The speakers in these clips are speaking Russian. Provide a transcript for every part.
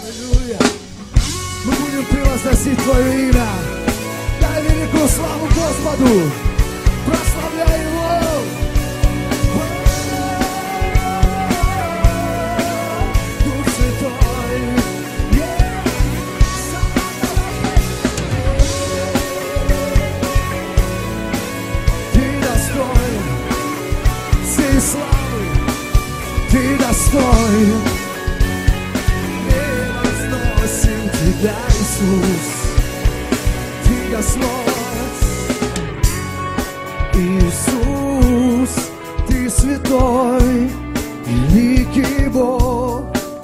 Аллилуйя. Мы будем превозносить Твое имя. Дай великую славу Господу. Прославляй Его. Дух Святой. Ты достоин всей славы. Ты достоин. Мы возносим Тебя, Иисус. Ты Господь. Иисус, Ты святой, великий Бог.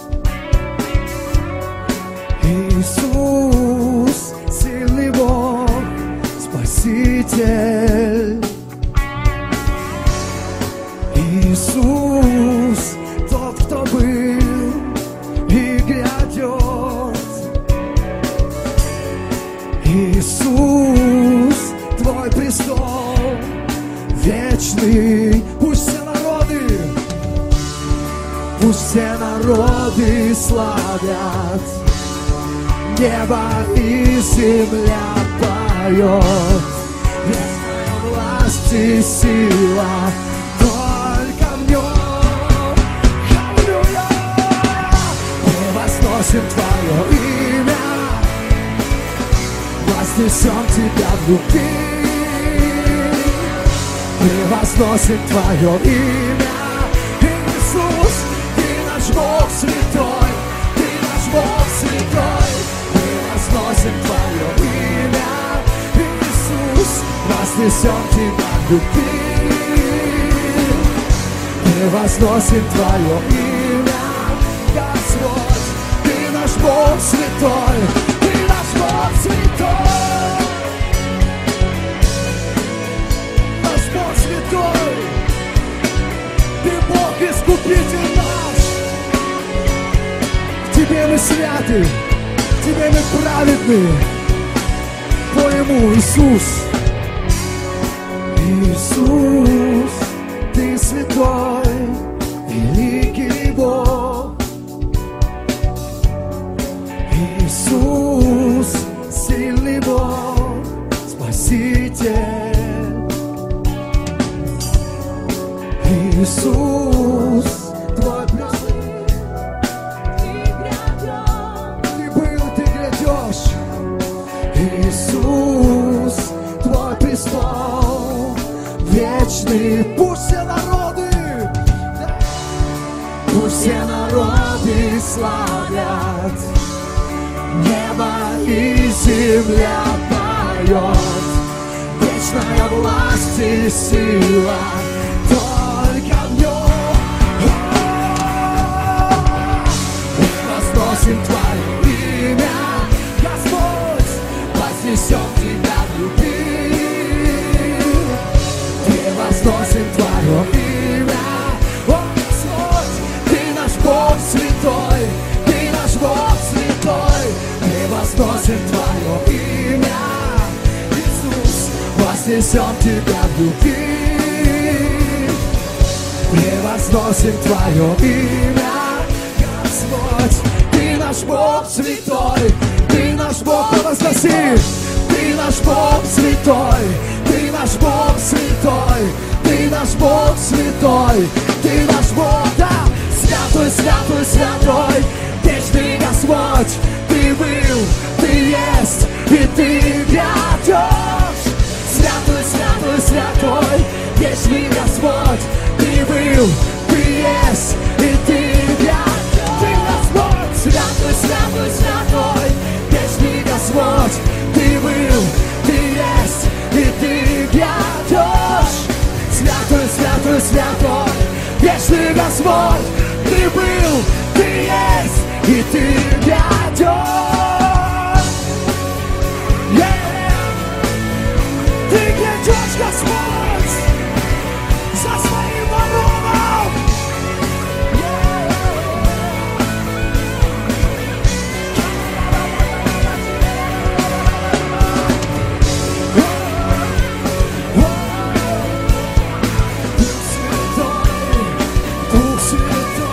Иисус, сильный Бог, Спаситель. Иисус, тот, кто был и грядет. Иисус, Твой престол вечный. Пусть все народы славят, небо и земля поет. Вечная власть и сила только в Нем. Аллилуйя! Мы возносим Твое имя, вознесем Тебя в любви. Мы возносим Твое имя, Иисус, Ты наш Бог святой, Ты наш Бог святой. Мы возносим Твое имя, Иисус, вознесем Тебя в любви. Мы возносим Твое имя, Господь, Ты наш Бог святой, Ты наш Бог святой. Наш Бог святой, Ты Бог искупитель наш. В Тебе мы святы, в Тебе мы праведны. По-Ему, Иисус. Иисус, Ты святой, великий Бог. Иисус, сильный Бог, Спаситель. Иисус, Твой престол, Ты был, Ты грядешь. Иисус, Твой престол вечный. Пусть все народы славят, небо и земля поет. Вечная власть и сила только в Нем. Мы возносим Твое имя, Господь, вознесем Тебя в любви. Мы возносим Твое имя, о Господь, Ты наш Бог святой, Ты наш Бог святой. Мы возносим Твое имя, Иисус, вознесем Тебя в любви. Мы возносим Твое имя, Господь, Ты наш Бог святой, Ты наш Бог, возгласи. Ты наш Бог святой, Ты наш Бог святой, Ты наш Бог святой, Ты наш Бог, да. Святой, святой, святой, вечный Господь. Ты был, Ты есть и Ты грядешь. Святой, святой, святой, вечный Господь. Ты был, Ты есть и Ты грядешь. Ты Господь, святой, святой, святой, вечный Господь. Ты был, Ты есть и Ты грядешь. Святой, святой, святой, вечный Господь. Ты был, Ты есть и Ты грядешь. Ты грядешь, Господь, за своим народом. Дух Святой, Дух Святой.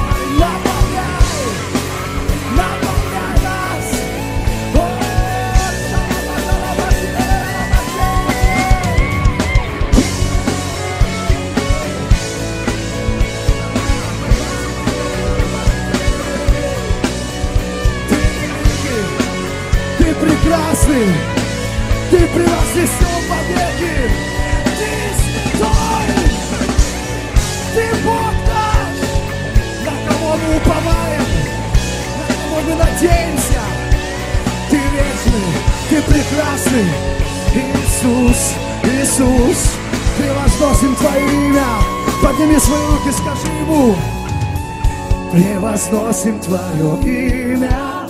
прекрасный, ты превознесен вовеки. Ты святой, ты Бог наш, на кого мы уповаем, на кого мы надеемся. Ты вечный, ты прекрасный, Иисус, Иисус. Превозносим Твое имя. Подними свои руки, скажи Ему. Превозносим Твое имя,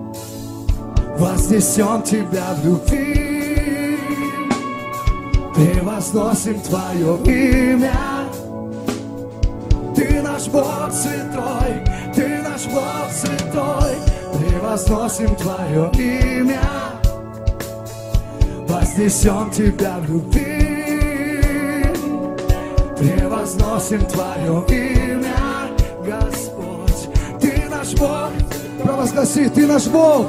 вознесем Тебя в любви. Превозносим Твое имя. Ты наш Бог святой, Ты наш Бог святой. Превозносим Твое имя, вознесем Тебя в любви. Превозносим Твое имя, Господь. Ты наш Бог. Провозгласи, Ты наш Бог.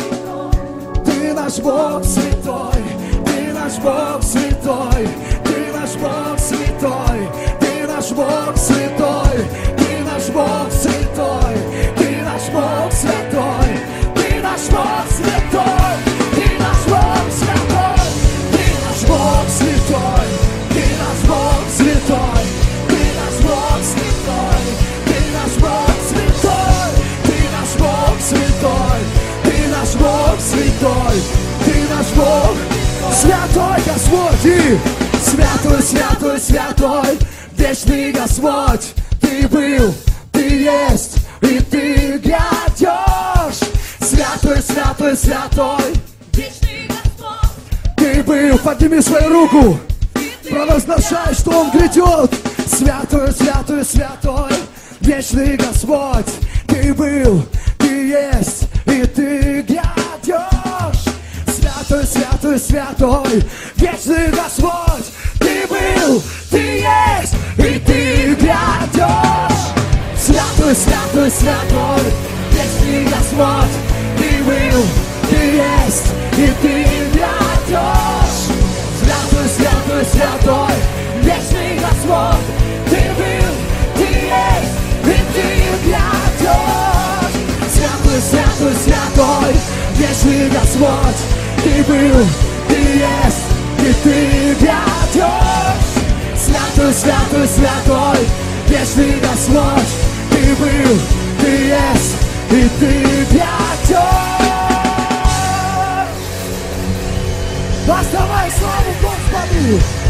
Ты наш Бог святой. Ты наш Бог святой. Ты наш Бог святой. Ты наш Бог святой. Ты наш Бог святой. Ты наш Бог святой. Ты наш Бог святой. Ты наш Бог святой. Ты наш Бог святой. Ты наш Бог святой. Ты наш Бог святой. Ты наш Бог святой. Ты наш Бог святой. Ты наш Бог святой. Ты наш Бог святой, Господь. И святой, святой, святой, вечный Господь. Ты был, Ты есть, и Ты грядешь. Святой, святой, святой, вечный Господь. Ты был, подними свою руку, провозглашай, что Он грядет. Святой, святой, святой, вечный Господь. Ты был, Ты есть, и Ты грядешь. Святой, святой, святой, вечный Господь. Ты был, Ты есть, и Ты грядешь. Святой, святой, святой, вечный Господь. Ты был, Ты есть, и Ты грядешь. Святой, святой, святой, вечный Господь. Ты был, Ты есть, и Ты грядешь. Святой, святой, святой, вечный Господь. Ты был, Ты есть, и Ты грядешь. Святой, святой, святой, вечный Господь. Ты был, Ты есть, и Ты грядешь. Воздавай славу Господу!